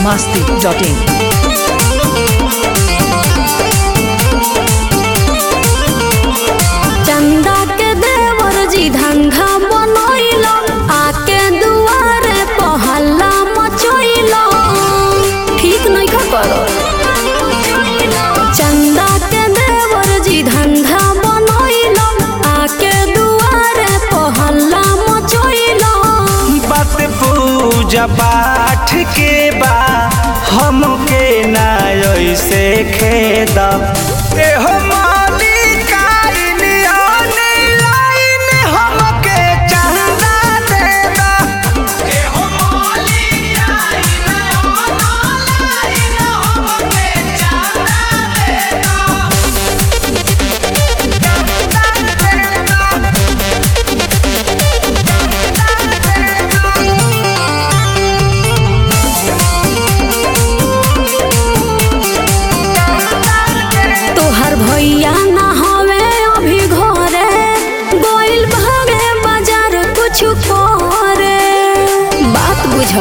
biharmasti.in। चंदा के देवर जी धंधा बनोइलो, आके दुआरे पहला मचोइलो, ठीक नहीं करो। चंदा के देवर जी धंधा बनोइलो, आके दुआरे पहला मचोइलो। बात पूजा पाठ के बा हमके ना ऐसे खेद एहो भैया ना हवे अभी घरे, गोइल भागे बाजार कुछ करे, बात बुझो।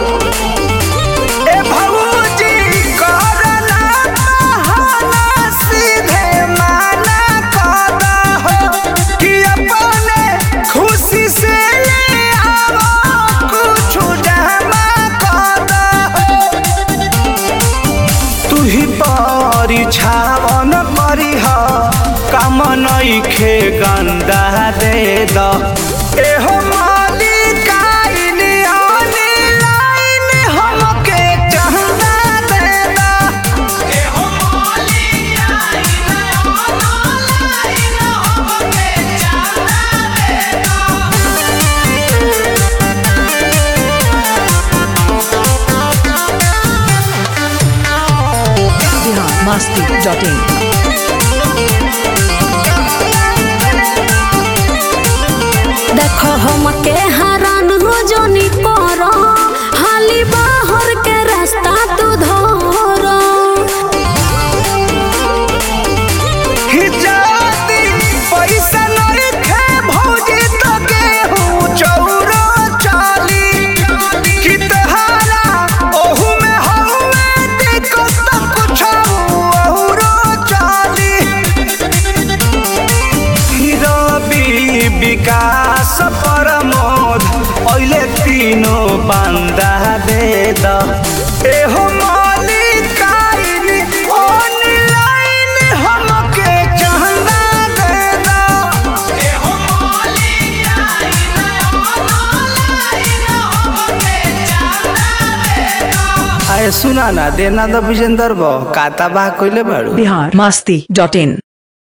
ए भौजी करना बहाना सीधे माना कर हो कि अपने खुशी से ले आओ कुछ जमा कर हो। तू ही परिछावन काम नइखे गंदा दे द एहो मालिकाइन ऑनलाइन हमके चंदा दे द एहो मालिकाइन ऑनलाइन हमके चंदा दे द biharmasti.in। देखो हमके हरान हो जोनी करो, हाली बाहर के रास्ता तू धरो। हिजाती पैसा नइखे भौजी तो गेहूं चौरो चाली कि तहारा ओहू में हवे देखो तो कुछ औरो चाली। रवि विकास प्रमोद ओइले तीनों बंदा दे द एहो मालिकाइन ऑनलाइन हमके चंदा दे द एहो मालिकाइन ऑनलाइन हमके चंदा दे द। आए सुना ना देना द विजेंदर बो काता बा कइले बाड़ू। biharmasti.in।